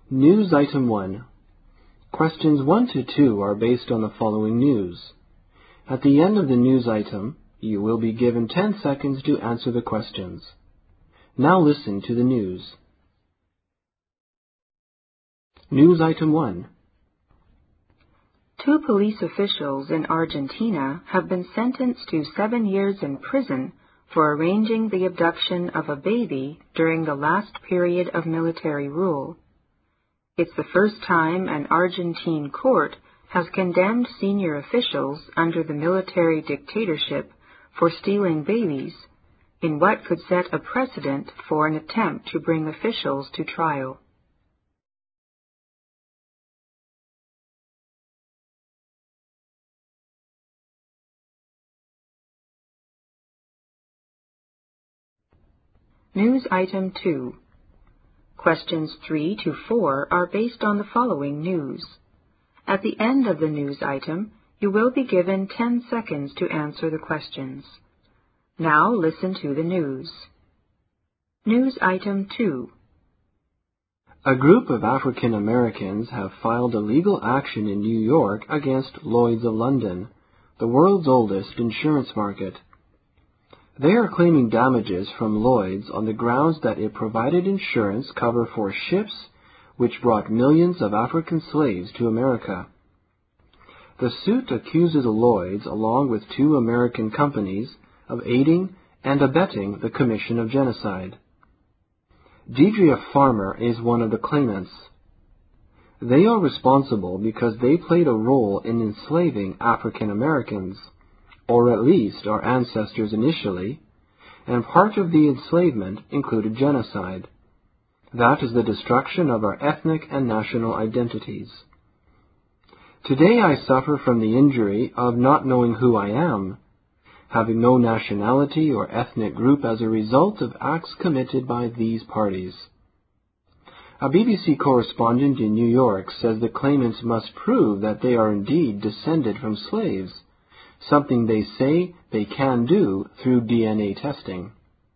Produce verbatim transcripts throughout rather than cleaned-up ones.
News Item one. Questions one to two are based on the following news. At the end of the news item, you will be given ten seconds to answer the questions. Now listen to the news. News Item one. Two police officials in Argentina have been sentenced to seven years in prison for arranging the abduction of a baby during the last period of military rule. It's the first time an Argentine court has condemned senior officials under the military dictatorship for stealing babies, in what could set a precedent for an attempt to bring officials to trial. News Item two. Questions three to four are based on the following news. At the end of the news item, you will be given ten seconds to answer the questions. Now listen to the news. News Item two. A group of African Americans have filed a legal action in New York against Lloyd's of London, the world's oldest insurance market. They are claiming damages from Lloyd's on the grounds that it provided insurance cover for ships which brought millions of African slaves to America. The suit accuses Lloyd's, along with two American companies, of aiding and abetting the commission of genocide. Deidre Farmer is one of the claimants. They are responsible because they played a role in enslaving African Americans, or at least our ancestors initially, and part of the enslavement included genocide. That is the destruction of our ethnic and national identities. Today I suffer from the injury of not knowing who I am, having no nationality or ethnic group as a result of acts committed by these parties. A B B C correspondent in New York says the claimants must prove that they are indeed descended from slaves, something they say they can do through D N A testing.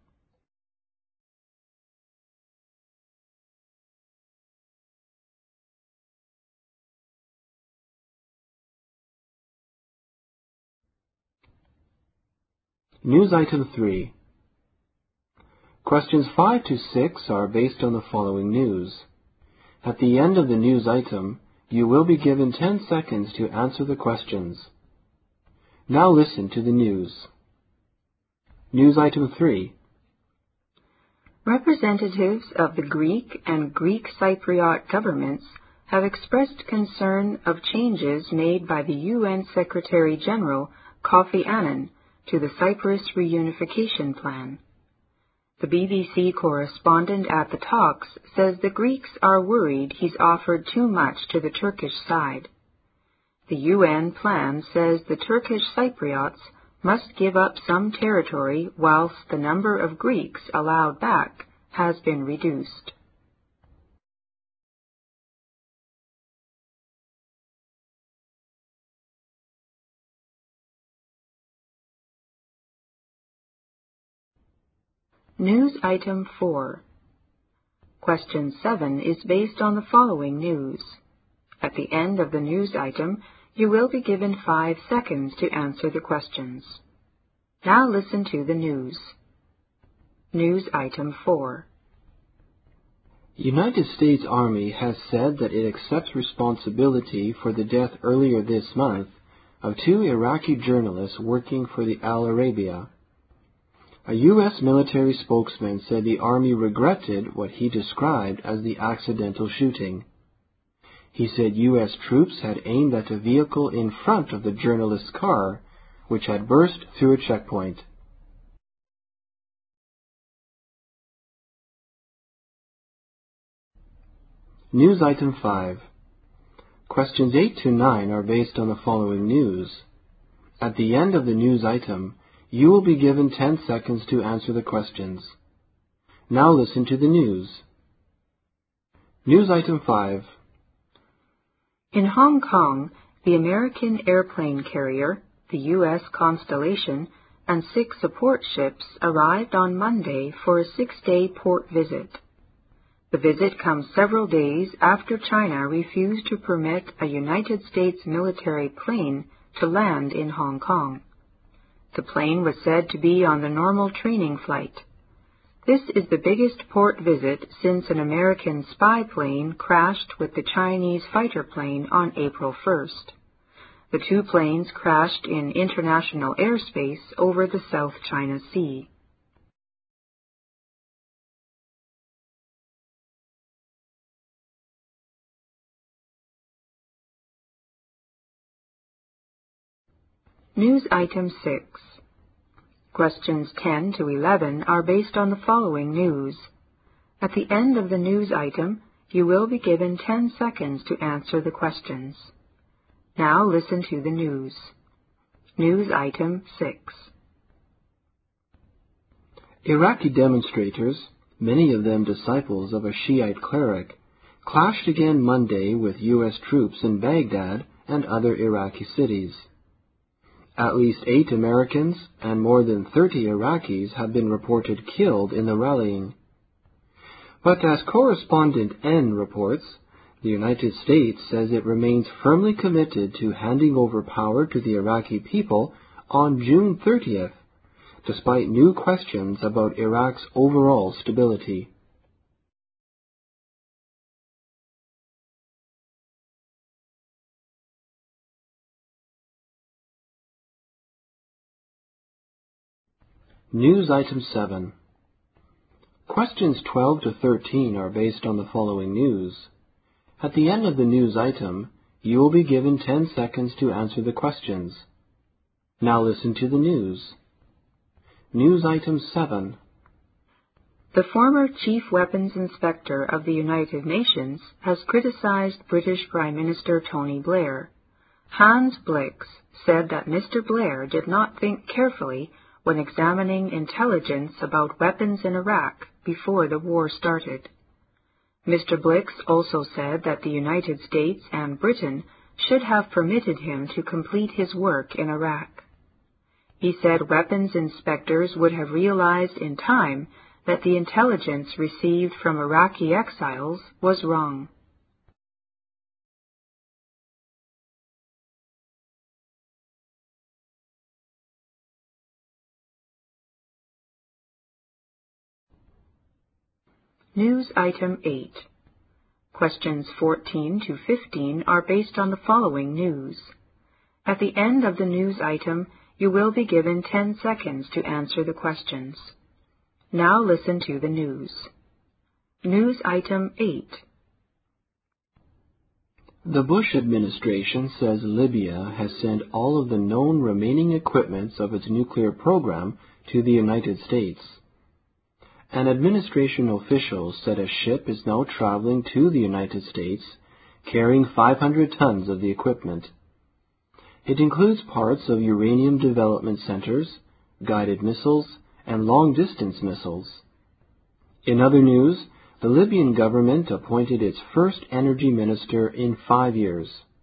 News Item three. Questions five to six are based on the following news. At the end of the news item, you will be given ten seconds to answer the questions. Now listen to the news. News Item three. Representatives of the Greek and Greek Cypriot governments have expressed concern of changes made by the U N Secretary-General Kofi Annan to the Cyprus reunification plan. The B B C correspondent at the talks says the Greeks are worried he's offered too much to the Turkish side. The U N plan says the Turkish Cypriots must give up some territory whilst the number of Greeks allowed back has been reduced. News Item four. Question seven is based on the following news. At the end of the news item, you will be given five seconds to answer the questions. Now listen to the news. News Item four. United States Army has said that it accepts responsibility for the death earlier this month of two Iraqi journalists working for the Al Arabiya. A U S military spokesman said the Army regretted what he described as the accidental shooting. He said U S troops had aimed at a vehicle in front of the journalist's car, which had burst through a checkpoint. News Item five. Questions eight to nine are based on the following news. At the end of the news item, you will be given ten seconds to answer the questions. Now listen to the news. News Item five. In Hong Kong, the American airplane carrier, the U S Constellation, and six support ships arrived on Monday for a six-day port visit. The visit comes several days after China refused to permit a United States military plane to land in Hong Kong. The plane was said to be on the normal training flight. This is the biggest port visit since an American spy plane crashed with the Chinese fighter plane on April first. The two planes crashed in international airspace over the South China Sea. News Item six. Questions ten to eleven are based on the following news. At the end of the news item, you will be given ten seconds to answer the questions. Now listen to the news. News Item six. Iraqi demonstrators, many of them disciples of a Shiite cleric, clashed again Monday with U S troops in Baghdad and other Iraqi cities. At least eight Americans and more than thirty Iraqis have been reported killed in the rallying. But as correspondent N reports, the United States says it remains firmly committed to handing over power to the Iraqi people on June thirtieth, despite new questions about Iraq's overall stability. News Item seven. Questions twelve to thirteen are based on the following news. At the end of the news item, you will be given ten seconds to answer the questions. Now listen to the news. News Item seven. The former Chief Weapons Inspector of the United Nations has criticized British Prime Minister Tony Blair. Hans Blix said that Mister Blair did not think carefully when examining intelligence about weapons in Iraq before the war started. Mister Blix also said that the United States and Britain should have permitted him to complete his work in Iraq. He said weapons inspectors would have realized in time that the intelligence received from Iraqi exiles was wrong. News Item eight. Questions fourteen to fifteen are based on the following news. At the end of the news item, you will be given ten seconds to answer the questions. Now listen to the news. News Item eight. The Bush administration says Libya has sent all of the known remaining equipments of its nuclear program to the United States. An administration official said a ship is now traveling to the United States, carrying five hundred tons of the equipment. It includes parts of uranium development centers, guided missiles, and long-distance missiles. In other news, the Libyan government appointed its first energy minister in five years.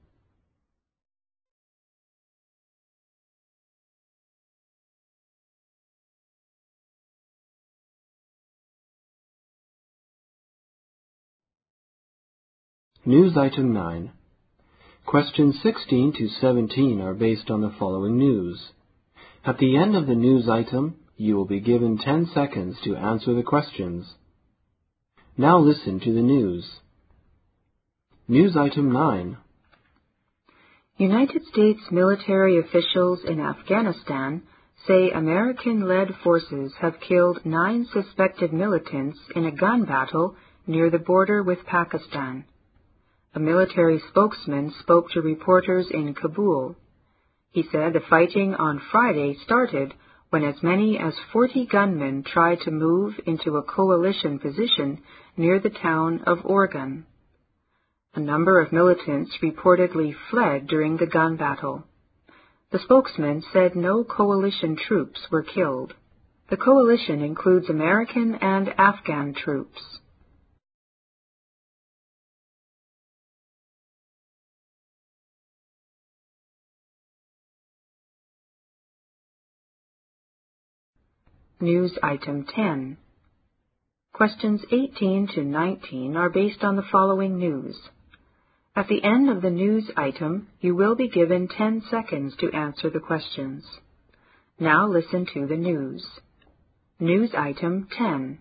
News Item nine. Questions sixteen to seventeen are based on the following news. At the end of the news item, you will be given ten seconds to answer the questions. Now listen to the news. News Item nine. United States military officials in Afghanistan say American-led forces have killed nine suspected militants in a gun battle near the border with Pakistan. A military spokesman spoke to reporters in Kabul. He said the fighting on Friday started when as many as forty gunmen tried to move into a coalition position near the town of Organ. A number of militants reportedly fled during the gun battle. The spokesman said no coalition troops were killed. The coalition includes American and Afghan troops. News Item ten. Questions eighteen to nineteen are based on the following news. At the end of the news item, you will be given ten seconds to answer the questions. Now listen to the news. News item ten.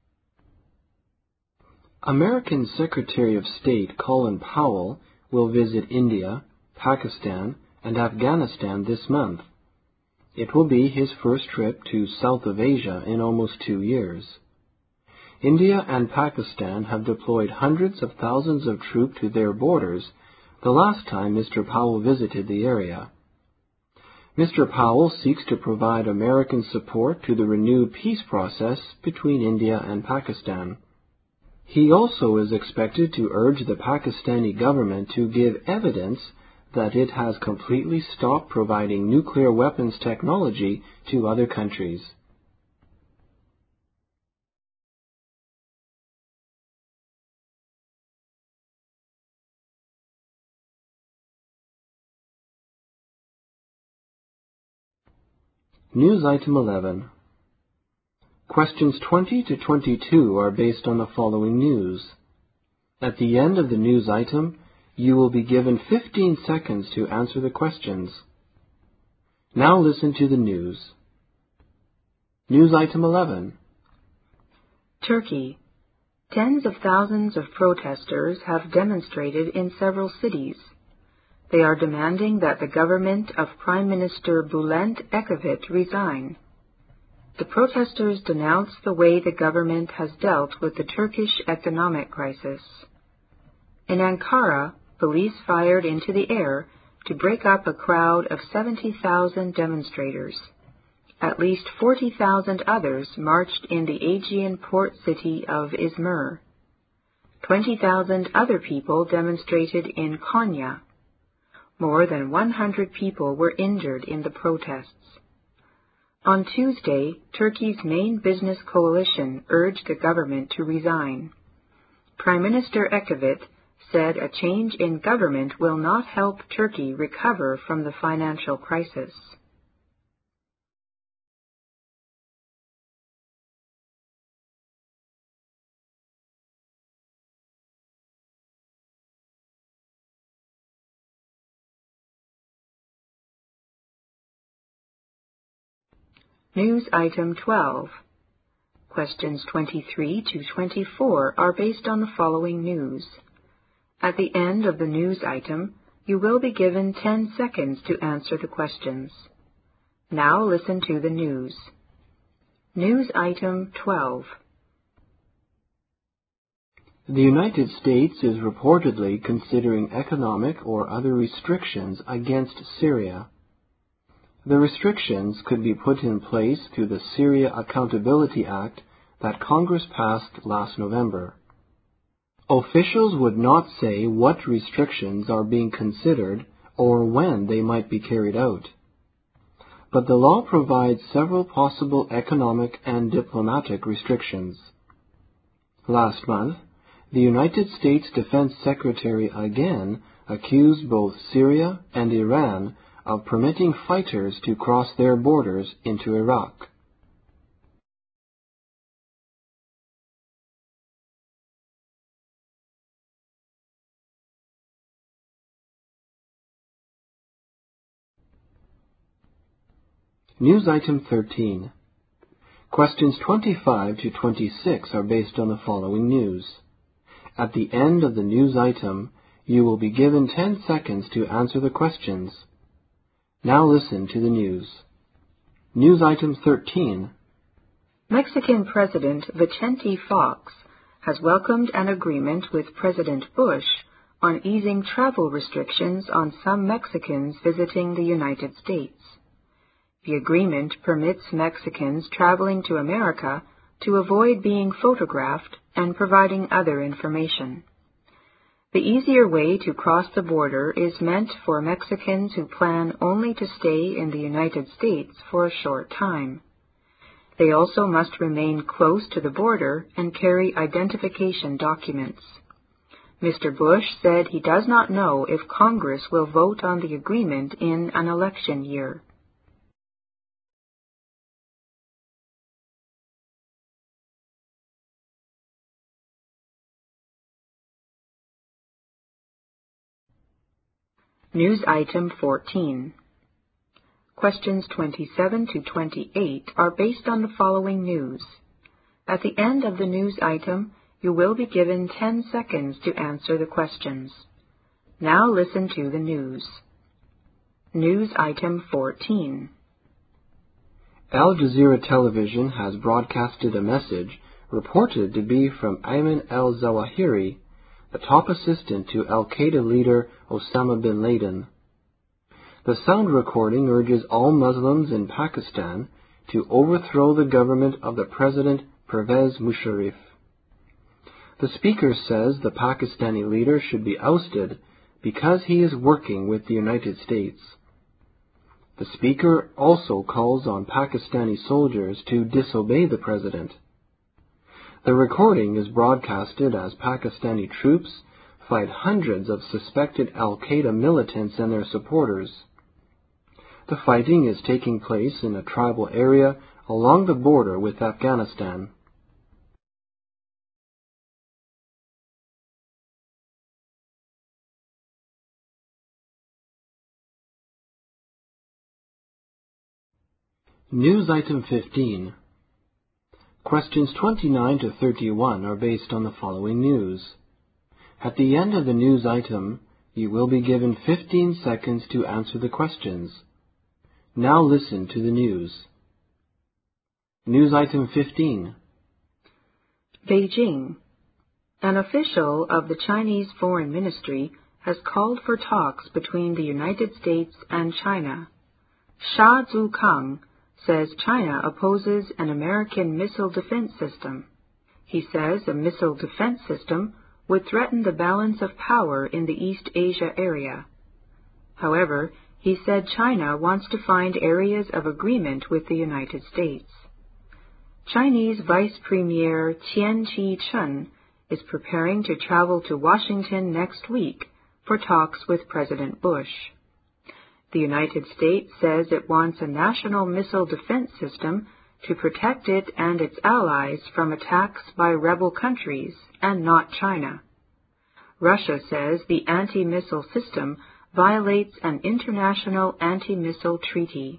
American Secretary of State Colin Powell will visit India, Pakistan, and Afghanistan this month. It will be his first trip to South of Asia in almost two years. India and Pakistan have deployed hundreds of thousands of troops to their borders the last time Mister Powell visited the area. Mister Powell seeks to provide American support to the renewed peace process between India and Pakistan. He also is expected to urge the Pakistani government to give evidence that it has completely stopped providing nuclear weapons technology to other countries. News item eleven. Questions twenty to twenty-two are based on the following news. At the end of the news item, you will be given fifteen seconds to answer the questions. Now listen to the news. News item eleven. Turkey. Tens of thousands of protesters have demonstrated in several cities. They are demanding that the government of Prime Minister Bülent Ecevit resign. The protesters denounce the way the government has dealt with the Turkish economic crisis. In Ankara, police fired into the air to break up a crowd of seventy thousand demonstrators. At least forty thousand others marched in the Aegean port city of Izmir. twenty thousand other people demonstrated in Konya. More than one hundred people were injured in the protests. On Tuesday, Turkey's main business coalition urged the government to resign. Prime Minister Ecevit said a change in government will not help Turkey recover from the financial crisis. News item twelve. Questions twenty-three to twenty-four are based on the following news. At the end of the news item, you will be given ten seconds to answer the questions. Now listen to the news. News item twelve. The United States is reportedly considering economic or other restrictions against Syria. The restrictions could be put in place through the Syria Accountability Act that Congress passed last November. Officials would not say what restrictions are being considered or when they might be carried out. But the law provides several possible economic and diplomatic restrictions. Last month, the United States Defense Secretary again accused both Syria and Iran of permitting fighters to cross their borders into Iraq. News item thirteen. Questions twenty-five to twenty-six are based on the following news. At the end of the news item, you will be given ten seconds to answer the questions. Now listen to the news. News item thirteen. Mexican President Vicente Fox has welcomed an agreement with President Bush on easing travel restrictions on some Mexicans visiting the United States. The agreement permits Mexicans traveling to America to avoid being photographed and providing other information. The easier way to cross the border is meant for Mexicans who plan only to stay in the United States for a short time. They also must remain close to the border and carry identification documents. Mister Bush said he does not know if Congress will vote on the agreement in an election year. News Item fourteen. Questions twenty-seven to twenty-eight are based on the following news. At the end of the news item, you will be given ten seconds to answer the questions. Now listen to the news. News Item fourteen. Al Jazeera Television has broadcasted a message reported to be from Ayman al-Zawahiri, the top assistant to al-Qaeda leader Osama bin Laden. The sound recording urges all Muslims in Pakistan to overthrow the government of the President Pervez Musharraf. The speaker says the Pakistani leader should be ousted because he is working with the United States. The speaker also calls on Pakistani soldiers to disobey the president. The recording is broadcasted as Pakistani troops fight hundreds of suspected al-Qaeda militants and their supporters. The fighting is taking place in a tribal area along the border with Afghanistan. News Item fifteen. Questions twenty-nine to thirty-one are based on the following news. At the end of the news item, you will be given fifteen seconds to answer the questions. Now listen to the news. News Item fifteen. Beijing. An official of the Chinese Foreign Ministry has called for talks between the United States and China. Sha Zukang says China opposes an American missile defense system. He says a missile defense system would threaten the balance of power in the East Asia area. However, he said China wants to find areas of agreement with the United States. Chinese Vice Premier Qian Chi-chen is preparing to travel to Washington next week for talks with President Bush. The United States says it wants a national missile defense system to protect it and its allies from attacks by rebel countries and not China. Russia says the anti-missile system violates an international anti-missile treaty.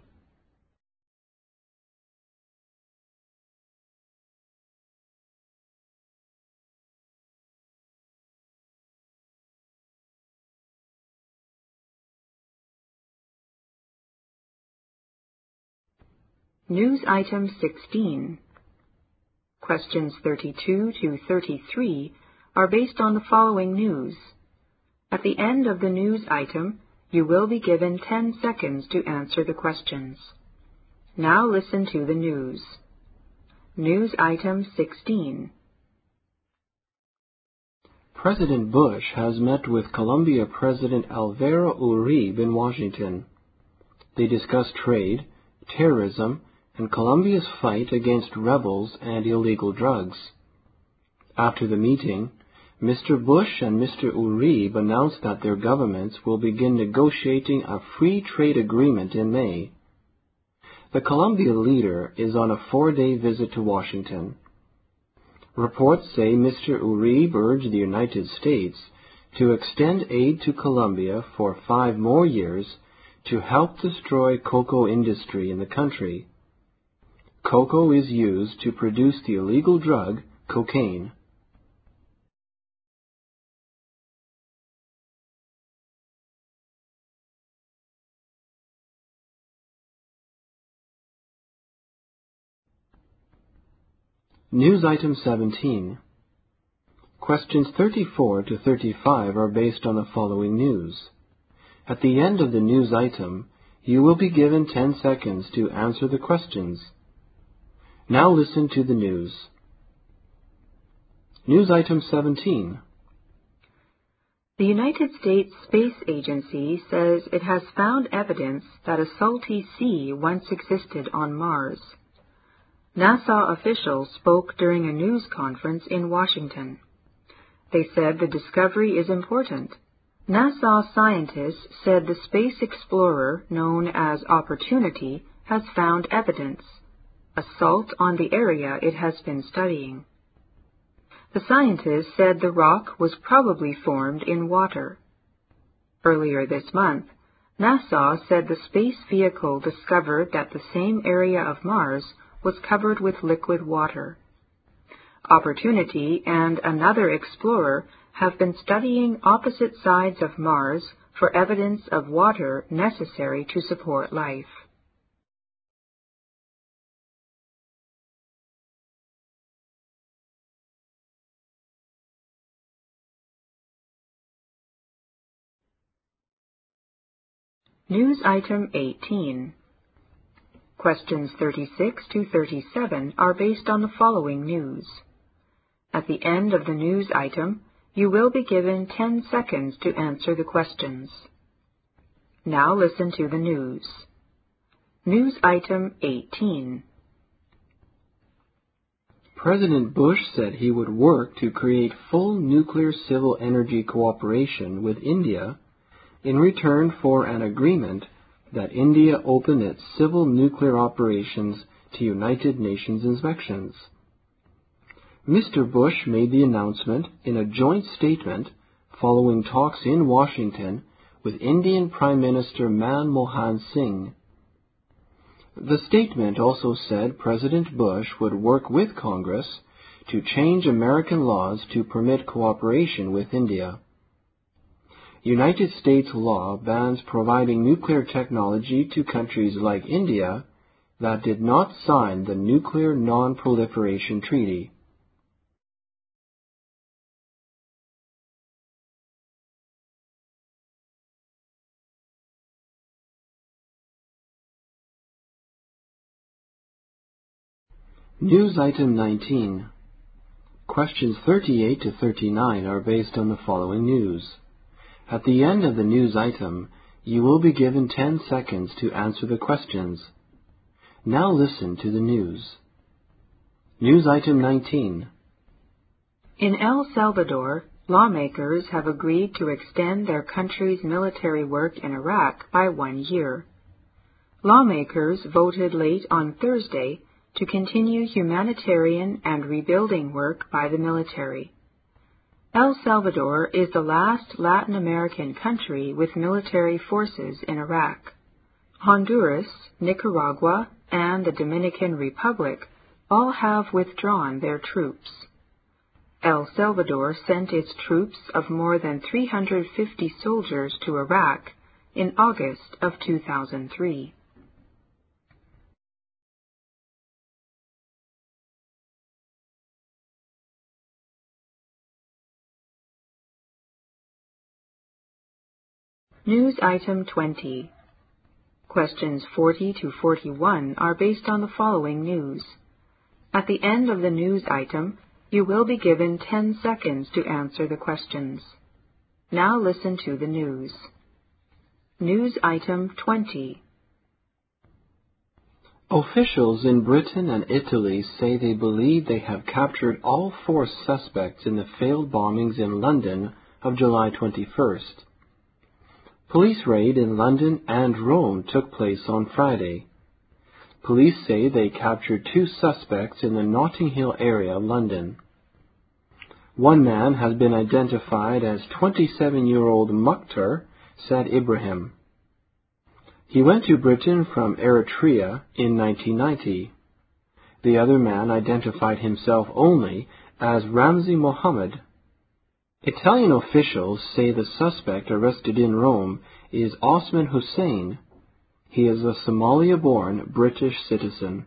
News Item sixteen. Questions thirty-two to thirty-three are based on the following news. At the end of the news item, you will be given ten seconds to answer the questions. Now listen to the news. News Item sixteen. President Bush has met with Colombia President Alvaro Uribe in Washington. They discussed trade, terrorism, and Colombia's fight against rebels and illegal drugs. After the meeting, Mister Bush and Mister Uribe announced that their governments will begin negotiating a free trade agreement in May. The Colombia leader is on a four-day visit to Washington. Reports say Mister Uribe urged the United States to extend aid to Colombia for five more years to help destroy cocoa industry in the country. Cocoa is used to produce the illegal drug cocaine. News Item seventeen. Questions thirty-four to thirty-five are based on the following news. At the end of the news item, you will be given ten seconds to answer the questions. Now listen to the news. News Item seventeen. The United States Space Agency says it has found evidence that a salty sea once existed on Mars. NASA officials spoke during a news conference in Washington. They said the discovery is important. NASA scientists said the space explorer known as Opportunity has found evidence, a salt on the area it has been studying. The scientists said the rock was probably formed in water. Earlier this month, NASA said the space vehicle discovered that the same area of Mars was covered with liquid water. Opportunity and another explorer have been studying opposite sides of Mars for evidence of water necessary to support life. News Item eighteen. Questions thirty-six to thirty-seven are based on the following news. At the end of the news item, you will be given ten seconds to answer the questions. Now listen to the news. News Item eighteen. President Bush said he would work to create full nuclear civil energy cooperation with India in return for an agreement that India open its civil nuclear operations to United Nations inspections. Mister Bush made the announcement in a joint statement following talks in Washington with Indian Prime Minister Manmohan Singh. The statement also said President Bush would work with Congress to change American laws to permit cooperation with India. United States law bans providing nuclear technology to countries like India that did not sign the Nuclear Non-Proliferation Treaty. News Item nineteen. Questions thirty-eight to thirty-nine are based on the following news. At the end of the news item, you will be given ten seconds to answer the questions. Now listen to the news. News Item nineteen. In El Salvador, lawmakers have agreed to extend their country's military work in Iraq by one year. Lawmakers voted late on Thursday to continue humanitarian and rebuilding work by the military. El Salvador is the last Latin American country with military forces in Iraq. Honduras, Nicaragua, and the Dominican Republic all have withdrawn their troops. El Salvador sent its troops of more than three hundred fifty soldiers to Iraq in August of two thousand three. News Item twenty. Questions forty to forty-one are based on the following news. At the end of the news item, you will be given ten seconds to answer the questions. Now listen to the news. News Item twenty. Officials in Britain and Italy say they believe they have captured all four suspects in the failed bombings in London of July twenty-first. Police raid in London and Rome took place on Friday. Police say they captured two suspects in the Notting Hill area of London. One man has been identified as twenty-seven-year-old Mukhtar Saad Ibrahim. He went to Britain from Eritrea in nineteen ninety. The other man identified himself only as Ramzi Mohammed. Italian officials say the suspect arrested in Rome is Osman Hussein. He is a Somalia-born British citizen.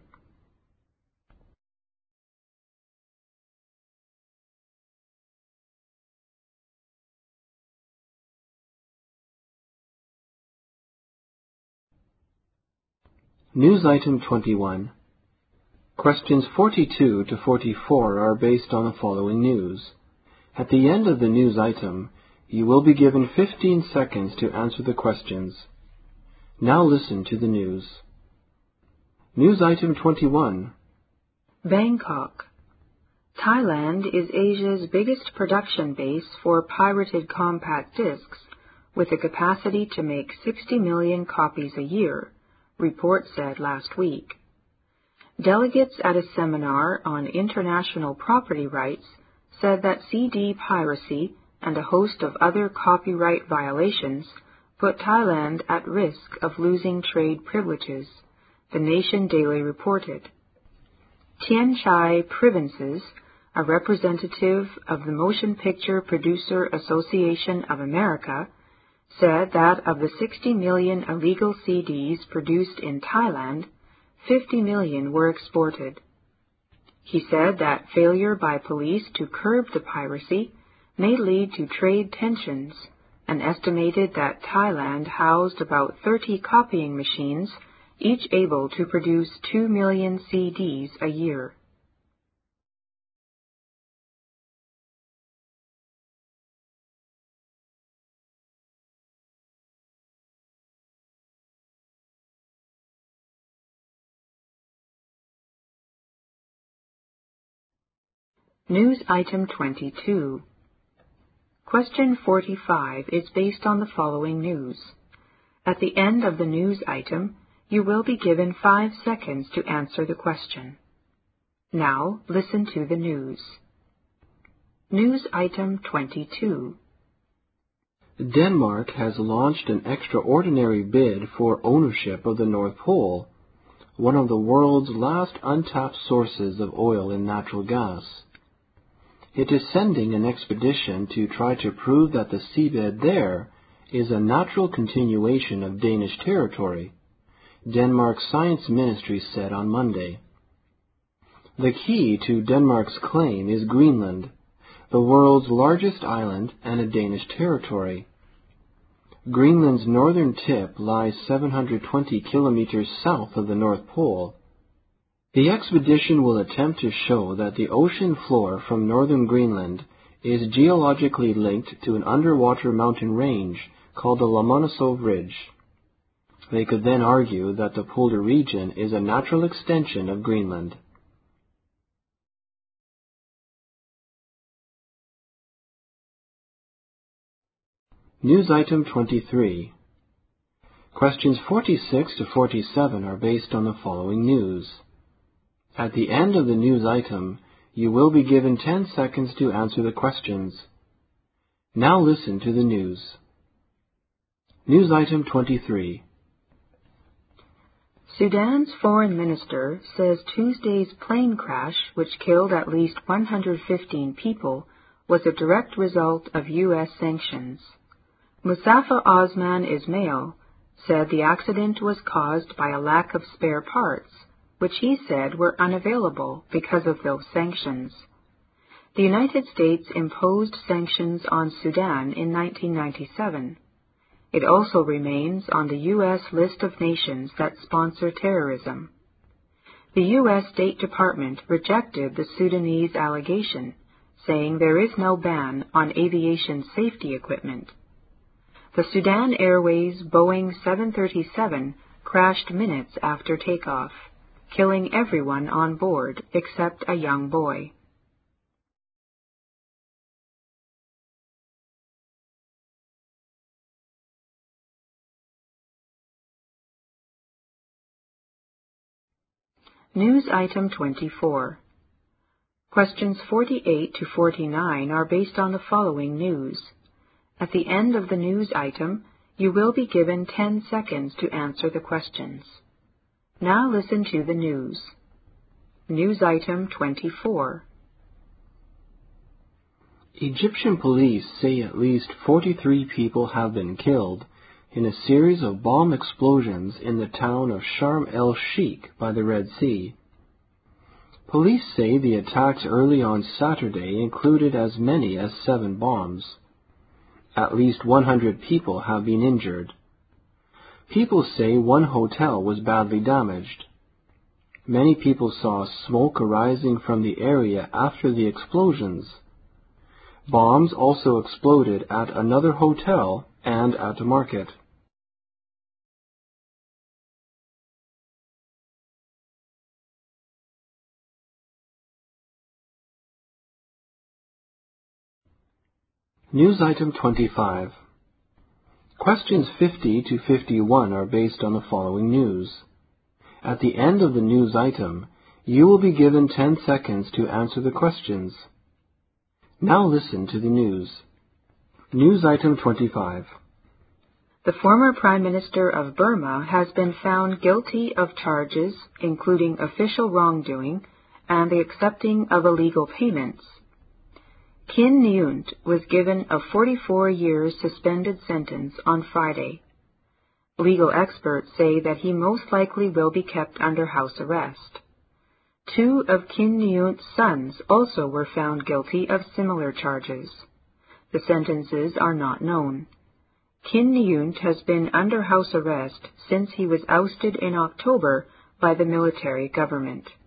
News Item twenty-one. Questions forty-two to forty-four are based on the following news. At the end of the news item, you will be given fifteen seconds to answer the questions. Now listen to the news. News Item twenty-one. Bangkok. Thailand is Asia's biggest production base for pirated compact discs, with a capacity to make sixty million copies a year, reports said last week. Delegates at a seminar on international property rights said that C D piracy and a host of other copyright violations put Thailand at risk of losing trade privileges, the Nation Daily reported. Tian Chai Privences, a representative of the Motion Picture Producer Association of America, said that of the sixty million illegal C Ds produced in Thailand, fifty million were exported. He said that failure by police to curb the piracy may lead to trade tensions, and estimated that Thailand housed about thirty copying machines, each able to produce two million C Ds a year. News item twenty-two. Question forty-five is based on the following news. At the end of the news item, you will be given five seconds to answer the question. Now, listen to the news. News item twenty-two. Denmark has launched an extraordinary bid for ownership of the North Pole, one of the world's last untapped sources of oil and natural gas. It is sending an expedition to try to prove that the seabed there is a natural continuation of Danish territory, Denmark's science ministry said on Monday. The key to Denmark's claim is Greenland, the world's largest island and a Danish territory. Greenland's northern tip lies seven hundred twenty kilometers south of the North Pole. The expedition will attempt to show that the ocean floor from northern Greenland is geologically linked to an underwater mountain range called the Lomonosov Ridge. They could then argue that the polar region is a natural extension of Greenland. News item twenty-three. Questions forty-six to forty-seven are based on the following news. At the end of the news item, you will be given ten seconds to answer the questions. Now listen to the news. News item twenty-three. Sudan's foreign minister says Tuesday's plane crash, which killed at least one hundred fifteen people, was a direct result of U S sanctions. Mustafa Osman Ismail said the accident was caused by a lack of spare parts, which he said were unavailable because of those sanctions. The United States imposed sanctions on Sudan in nineteen ninety-seven. It also remains on the U S list of nations that sponsor terrorism. The U S State Department rejected the Sudanese allegation, saying there is no ban on aviation safety equipment. The Sudan Airways Boeing seven thirty-seven crashed minutes after takeoff, killing everyone on board except a young boy. News item twenty-four. Questions forty-eight to forty-nine are based on the following news. At the end of the news item, you will be given ten seconds to answer the questions. Now listen to the news. News item twenty-four. Egyptian police say at least forty-three people have been killed in a series of bomb explosions in the town of Sharm el-Sheikh by the Red Sea. Police say the attacks early on Saturday included as many as seven bombs. At least one hundred people have been injured. People say one hotel was badly damaged. Many people saw smoke arising from the area after the explosions. Bombs also exploded at another hotel and at a market. News item twenty-five. Questions fifty to fifty-one are based on the following news. At the end of the news item, you will be given ten seconds to answer the questions. Now listen to the news. News item twenty-five. The former Prime Minister of Burma has been found guilty of charges including official wrongdoing and the accepting of illegal payments. Khin Nyunt was given a forty-four year suspended sentence on Friday. Legal experts say that he most likely will be kept under house arrest. Two of Khin Nyunt's sons also were found guilty of similar charges. The sentences are not known. Khin Nyunt has been under house arrest since he was ousted in October by the military government.